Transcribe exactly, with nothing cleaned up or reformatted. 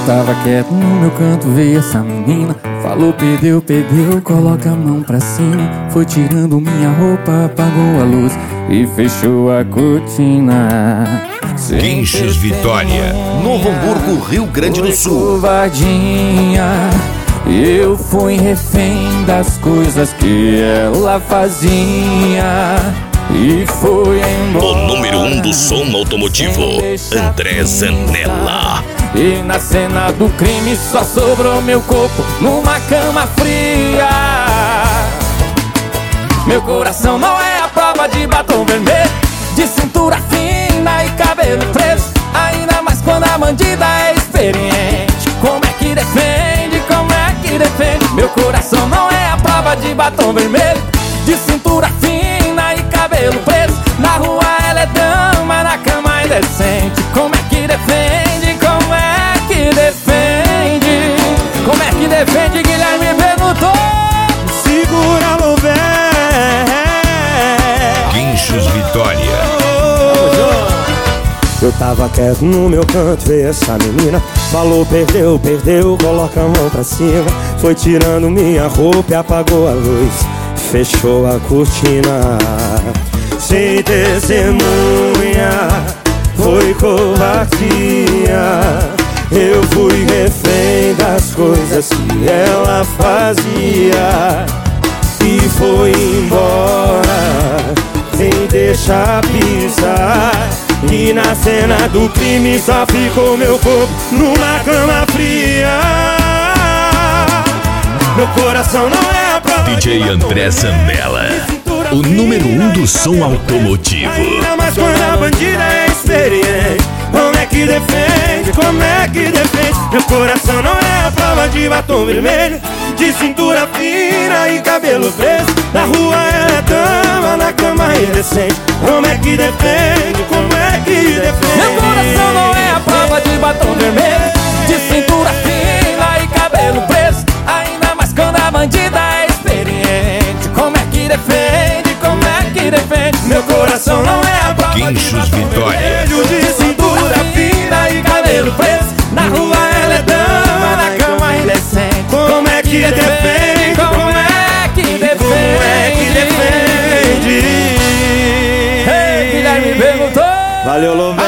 tava quieto no meu canto, veio essa menina. Falou, perdeu, perdeu, coloca a mão pra cima. Foi tirando minha roupa, apagou a luz e fechou a cortina. Guinchos Vitória, Novo Hamburgo, Rio Grande do Sul. Covardia, eu fui refém das coisas que ela fazia e foi embora. O número um do som automotivo, André Zanella. E na cena do crime só sobrou meu corpo numa cama fria. Meu coração não é a prova de batom vermelho, de cintura fina e cabelo preso. Ainda mais quando a bandida é experiente. Como é que defende, como é que defende? Meu coração não é a prova de batom vermelho, de cintura fina e cabelo preso. Na rua ela é dama, na cama é decente. Como é que defende, como é que defende? Como é que defende, Guilherme perguntou. Segura no véu. Guinchos Vitória. Eu tava quieto no meu canto, veio essa menina. Falou, perdeu, perdeu, coloca a mão pra cima. Foi tirando minha roupa e apagou a luz, fechou a cortina. Sem testemunha, foi covardia. Eu fui refém das coisas que ela fazia e foi embora, sem deixar pisar. E na cena do crime só ficou meu corpo numa cama fria. Meu coração não é a prova. D J André Zanella, o número um do som automotivo. Ainda mais quando a bandida é experiente. Como é que defende, como é que defende? Meu coração não é a prova de batom vermelho, de cintura fina e cabelo preso. Na rua ela é dama, na cama é indecente. Como é que defende, como é que defende? Meu coração não é a prova de batom vermelho, de cintura fina e cabelo preso. Ainda mais quando a bandida é experiente. Como é que defende, como é que defende? Meu coração não é a prova Guinchos Vitória. de cintura fina e cabelo preso. Na rua ela é dama, na cama é indecente. Como é que defende, Como é que defende? como é que defende? Ei, Guilherme perguntou. Valeu, Lové.